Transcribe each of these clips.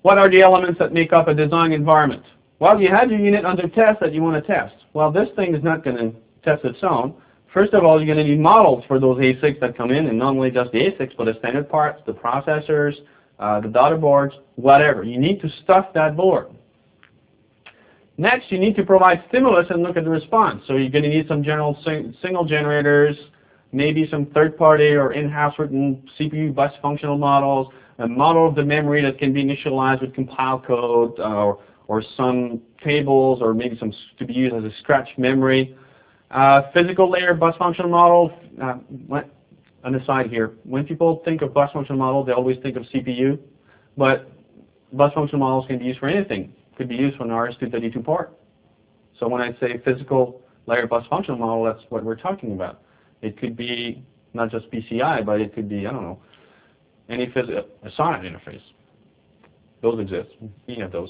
What are the elements that make up a design environment? Well, you have your unit under test that you want to test. Well, this thing is not going to test its own. First of all, you're going to need models for those ASICs that come in, and not only just the ASICs, but the standard parts, the processors, the daughter boards, whatever. You need to stuff that board. Next, you need to provide stimulus and look at the response. So you're going to need some general signal generators, maybe some third-party or in-house written CPU bus functional models, a model of the memory that can be initialized with compile code, or some tables, or maybe some to be used as a scratch memory. Physical layer bus functional model. On the side here, when people think of bus functional model, they always think of CPU, but bus functional models can be used for anything. Could be used for an RS-232 port. So when I say physical layer bus functional model, that's what we're talking about. It could be not just PCI, but it could be, I don't know, any a SONET interface. Those exist. We have those.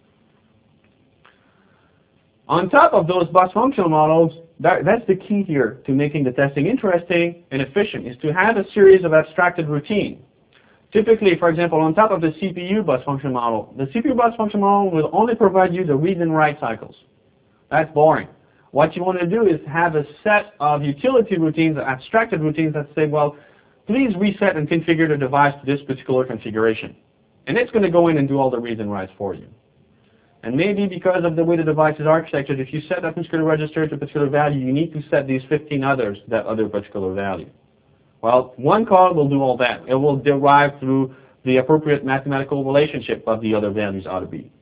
On top of those bus functional models, that's the key here to making the testing interesting and efficient, is to have a series of abstracted routine. Typically, for example, on top of the CPU bus function model, the CPU bus function model will only provide you the read and write cycles. That's boring. What you want to do is have a set of utility routines, abstracted routines that say, well, please reset and configure the device to this particular configuration. And it's going to go in and do all the reads and writes for you. And maybe because of the way the device is architected, if you set that particular register to a particular value, you need to set these 15 others to that other particular value. Well, one call will do all that. It will derive through the appropriate mathematical relationship of the other values ought to be.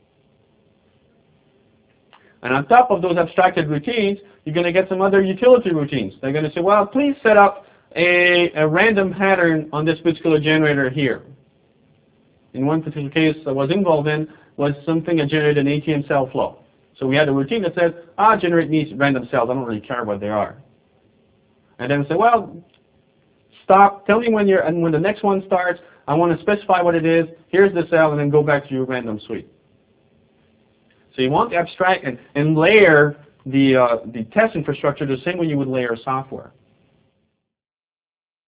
And on top of those abstracted routines, you're going to get some other utility routines. They're going to say, well, please set up a random pattern on this particular generator here. In one particular case I was involved in was something that generated an ATM cell flow. So we had a routine that said, generate these random cells. I don't really care what they are. And then we say, well, stop. Tell me when when the next one starts. I want to specify what it is. Here's the cell, and then go back to your random suite. So you want to abstract and layer the test infrastructure the same way you would layer software.